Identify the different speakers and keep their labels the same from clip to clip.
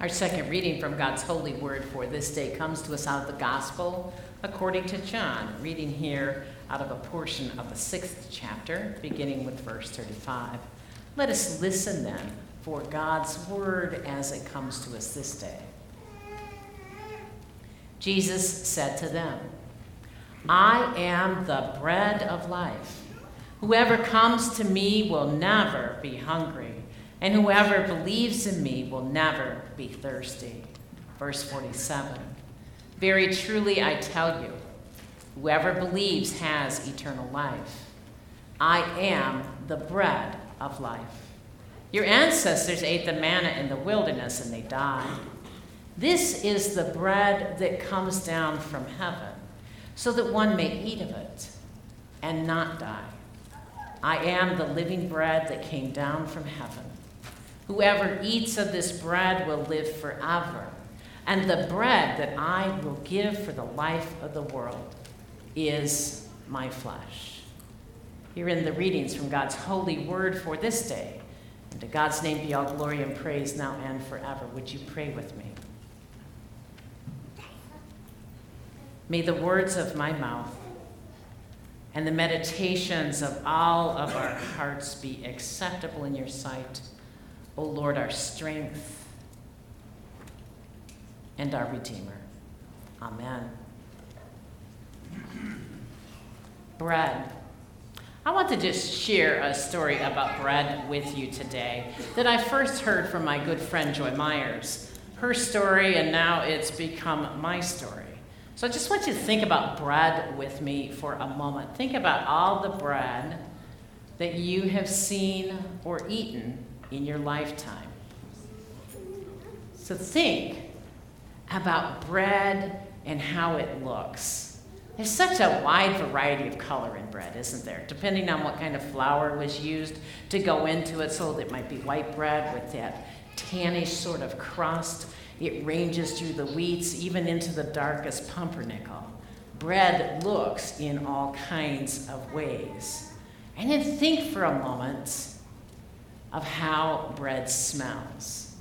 Speaker 1: Our second reading from God's holy word for this day comes to us out of the Gospel according to John, reading here out of a portion of the 6th chapter, beginning with verse 35. Let us listen then for God's word as it comes to us this day. Jesus said to them, I am the bread of life. Whoever comes to me will never be hungry, and whoever believes in me will never be thirsty. Verse 47. Very truly I tell you, whoever believes has eternal life. I am the bread of life. Your ancestors ate the manna in the wilderness and they died. This is the bread that comes down from heaven, so that one may eat of it and not die. I am the living bread that came down from heaven. Whoever eats of this bread will live forever, and the bread that I will give for the life of the world is my flesh. Here in the readings from God's holy word for this day, and to God's name be all glory and praise now and forever. Would you pray with me? May the words of my mouth and the meditations of all of our hearts be acceptable in your sight, O Lord, our strength and our Redeemer. Amen. Bread. I want to just share a story about bread with you today that I first heard from my good friend Joy Myers. Her story, and now it's become my story. So I just want you to think about bread with me for a moment. Think about all the bread that you have seen or eaten in your lifetime. So think about bread and how it looks. There's such a wide variety of color in bread, isn't there? Depending on what kind of flour was used to go into it. So it might be white bread with that tannish sort of crust. It ranges through the wheats, even into the darkest pumpernickel. Bread looks in all kinds of ways. And then think for a moment of how bread smells.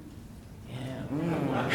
Speaker 1: Yeah.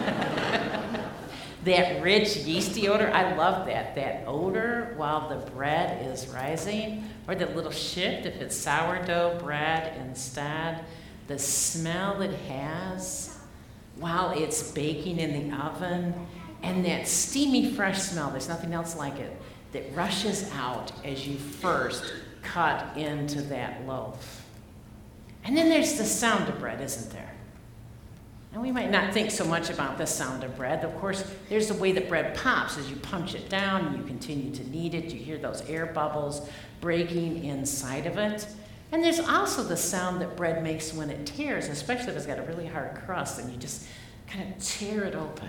Speaker 1: That rich yeasty odor, I love that. That odor while the bread is rising, or that little shift if it's sourdough bread instead. The smell it has while it's baking in the oven, and that steamy fresh smell, there's nothing else like it, that rushes out as you first cut into that loaf. And then there's the sound of bread, isn't there? And we might not think so much about the sound of bread. Of course, there's the way that bread pops as you punch it down and you continue to knead it. You hear those air bubbles breaking inside of it. And there's also the sound that bread makes when it tears, especially if it's got a really hard crust and you just kind of tear it open.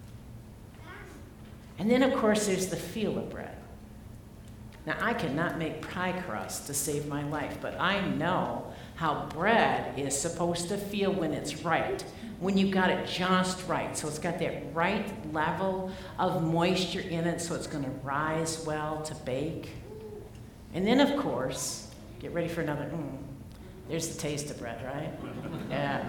Speaker 1: And then, of course, there's the feel of bread. Now, I cannot make pie crust to save my life, but I know how bread is supposed to feel when it's right, when you got it just right. So it's got that right level of moisture in it, so it's going to rise well to bake. And then, of course, get ready for another, there's the taste of bread, right? Yeah.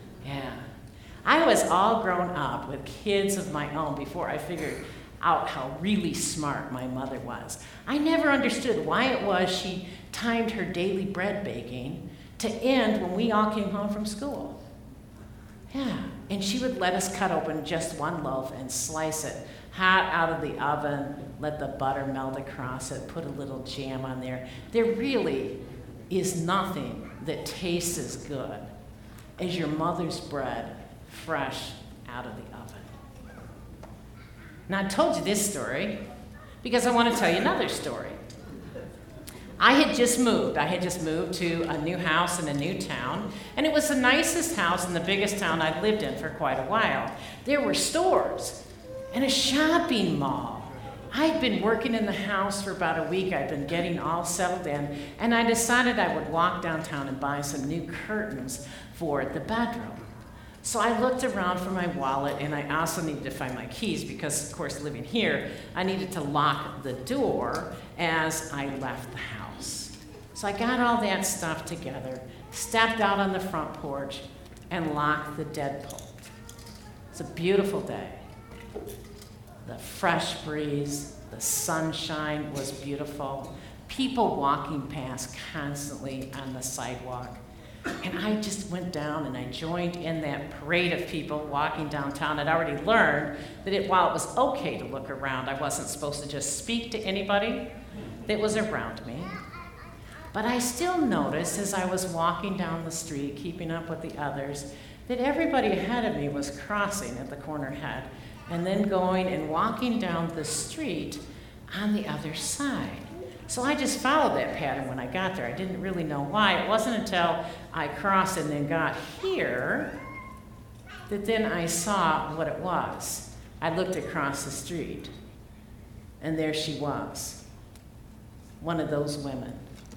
Speaker 1: I was all grown up with kids of my own before I figured out how really smart my mother was. I never understood why it was she timed her daily bread baking to end when we all came home from school. Yeah, and she would let us cut open just one loaf and slice it hot out of the oven, let the butter melt across it, put a little jam on there. There really is nothing that tastes as good as your mother's bread fresh out of the oven. Now, I told you this story because I want to tell you another story. I had just moved to a new house in a new town, and it was the nicest house in the biggest town I'd lived in for quite a while. There were stores and a shopping mall. I'd been working in the house for about a week. I'd been getting all settled in, and I decided I would walk downtown and buy some new curtains for the bedroom. So I looked around for my wallet, and I also needed to find my keys because, of course, living here, I needed to lock the door as I left the house. So I got all that stuff together, stepped out on the front porch, and locked the deadbolt. It's a beautiful day. The fresh breeze, the sunshine was beautiful. People walking past constantly on the sidewalk. And I just went down and I joined in that parade of people walking downtown. I'd already learned that while it was okay to look around, I wasn't supposed to just speak to anybody that was around me. But I still noticed as I was walking down the street, keeping up with the others, that everybody ahead of me was crossing at the corner head and then going and walking down the street on the other side. So I just followed that pattern when I got there. I didn't really know why. It wasn't until I crossed and then got here that then I saw what it was. I looked across the street, and there she was, one of those women.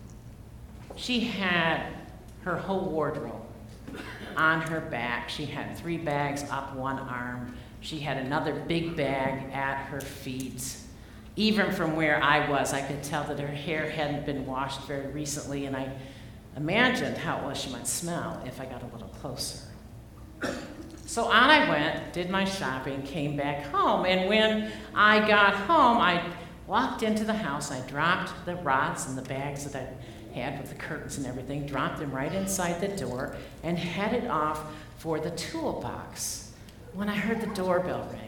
Speaker 1: She had her whole wardrobe on her back. She had 3 bags up one arm. She had another big bag at her feet. Even from where I was, I could tell that her hair hadn't been washed very recently, and I imagined how it was she might smell if I got a little closer. So on I went, did my shopping, came back home, and when I got home, I walked into the house. I dropped the rods and the bags that I had with the curtains and everything, dropped them right inside the door, and headed off for the toolbox when I heard the doorbell ring.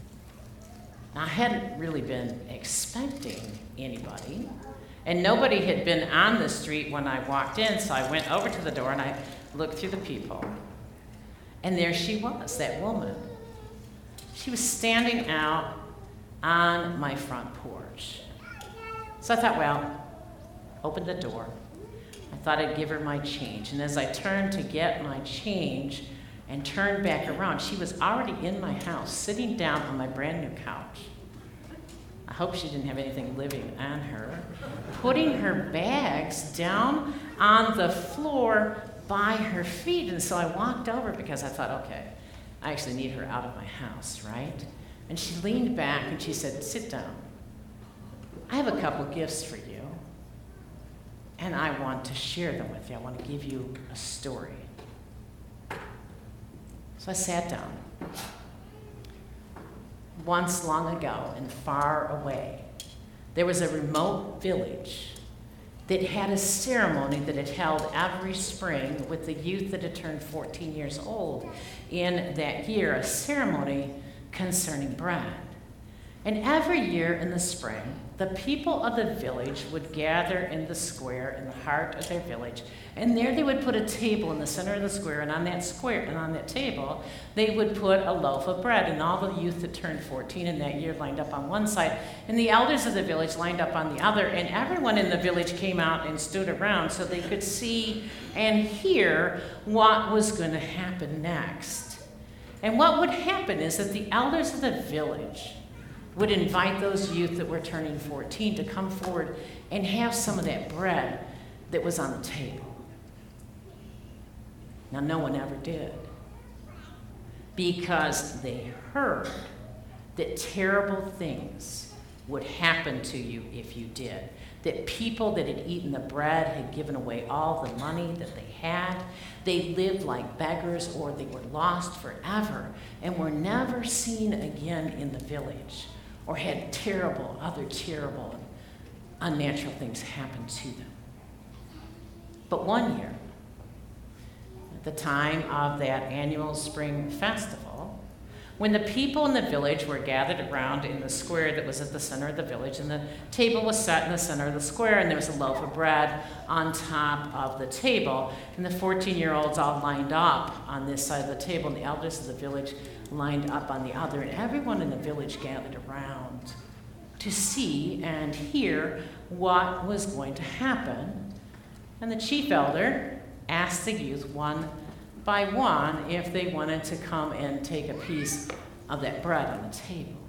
Speaker 1: I hadn't really been expecting anybody, and nobody had been on the street when I walked in, so I went over to the door and I looked through the people. And there she was, that woman. She was standing out on my front porch. So I thought, well, opened the door. I thought I'd give her my change. And as I turned to get my change and turned back around, she was already in my house, sitting down on my brand new couch. I hope she didn't have anything living on her, putting her bags down on the floor by her feet. And so I walked over because I thought, okay, I actually need her out of my house, right? And she leaned back and she said, sit down. I have a couple gifts for you, and I want to share them with you. I want to give you a story. So I sat down. Once long ago and far away, there was a remote village that had a ceremony that it held every spring with the youth that had turned 14 years old in that year, a ceremony concerning bread. And every year in the spring, the people of the village would gather in the square in the heart of their village, and there they would put a table in the center of the square, and on that square and on that table, they would put a loaf of bread, and all the youth that turned 14 in that year lined up on one side, and the elders of the village lined up on the other, and everyone in the village came out and stood around so they could see and hear what was going to happen next. And what would happen is that the elders of the village would invite those youth that were turning 14 to come forward and have some of that bread that was on the table. Now, no one ever did, because they heard that terrible things would happen to you if you did, that people that had eaten the bread had given away all the money that they had. They lived like beggars, or they were lost forever and were never seen again in the village, or had other terrible, unnatural things happen to them. But one year, at the time of that annual spring festival, when the people in the village were gathered around in the square that was at the center of the village, and the table was set in the center of the square, and there was a loaf of bread on top of the table, and the 14-year-olds all lined up on this side of the table, and the elders of the village lined up on the other, and everyone in the village gathered around to see and hear what was going to happen. And the chief elder asked the youth one by one if they wanted to come and take a piece of that bread on the table.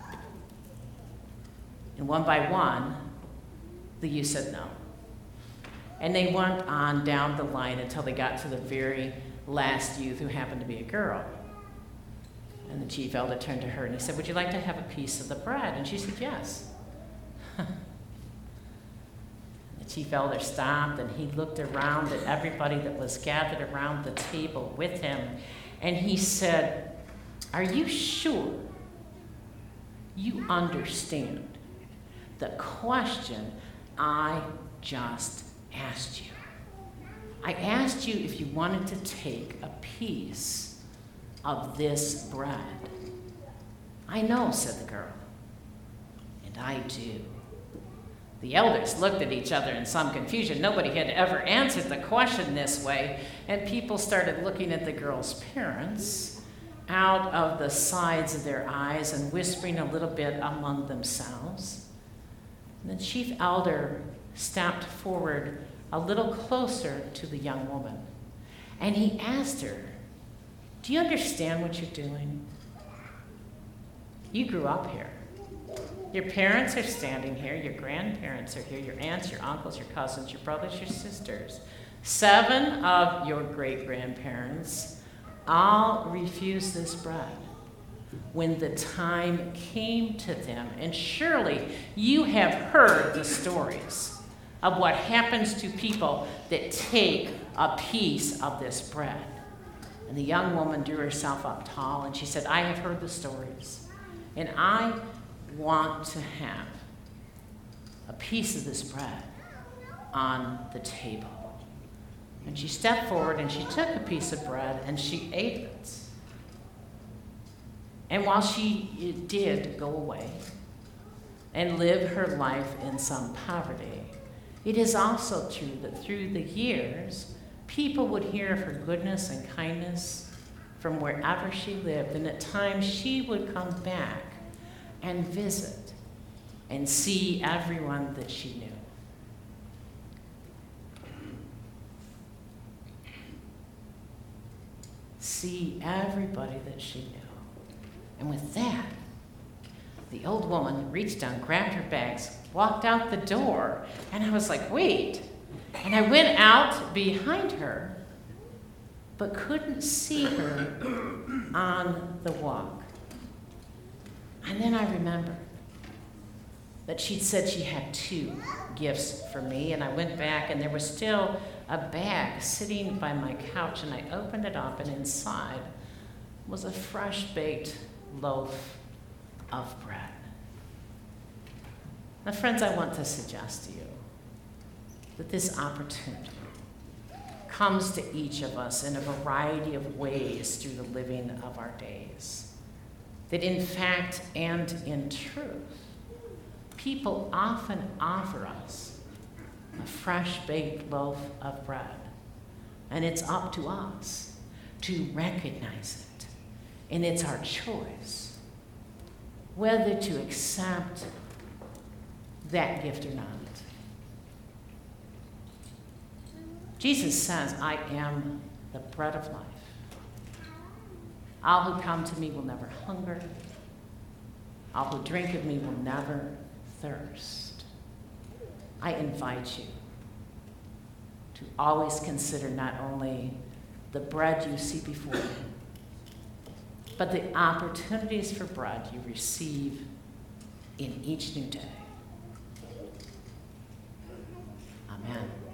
Speaker 1: And one by one, the youth said no. And they went on down the line until they got to the very last youth, who happened to be a girl. And the chief elder turned to her and he said, would you like to have a piece of the bread? And she said, yes. The chief elder stopped and he looked around at everybody that was gathered around the table with him. And he said, Are you sure you understand the question I just asked you? I asked you if you wanted to take a piece of this bread. I know, said the girl, and I do. The elders looked at each other in some confusion. Nobody had ever answered the question this way, and people started looking at the girl's parents out of the sides of their eyes and whispering a little bit among themselves. And the chief elder stepped forward a little closer to the young woman, and he asked her, do you understand what you're doing? You grew up here. Your parents are standing here, your grandparents are here, your aunts, your uncles, your cousins, your brothers, your sisters. 7 of your great-grandparents all refused this bread when the time came to them. And surely you have heard the stories of what happens to people that take a piece of this bread. And the young woman drew herself up tall and she said, I have heard the stories, and I want to have a piece of this bread on the table. And she stepped forward and she took a piece of bread and she ate it. And while she did go away and live her life in some poverty, it is also true that through the years, people would hear of her goodness and kindness from wherever she lived, and at times she would come back and visit and see everyone that she knew. See everybody that she knew. And with that, the old woman reached down, grabbed her bags, walked out the door, and I was like, wait. And I went out behind her, but couldn't see her on the walk. And then I remembered that she'd said she had 2 gifts for me, and I went back and there was still a bag sitting by my couch, and I opened it up, and inside was a fresh-baked loaf of bread. Now, friends, I want to suggest to you that this opportunity comes to each of us in a variety of ways through the living of our days. That in fact and in truth, people often offer us a fresh-baked loaf of bread, and it's up to us to recognize it, and it's our choice whether to accept that gift or not. Jesus says, I am the bread of life. All who come to me will never hunger. All who drink of me will never thirst. I invite you to always consider not only the bread you see before you, but the opportunities for bread you receive in each new day. Amen.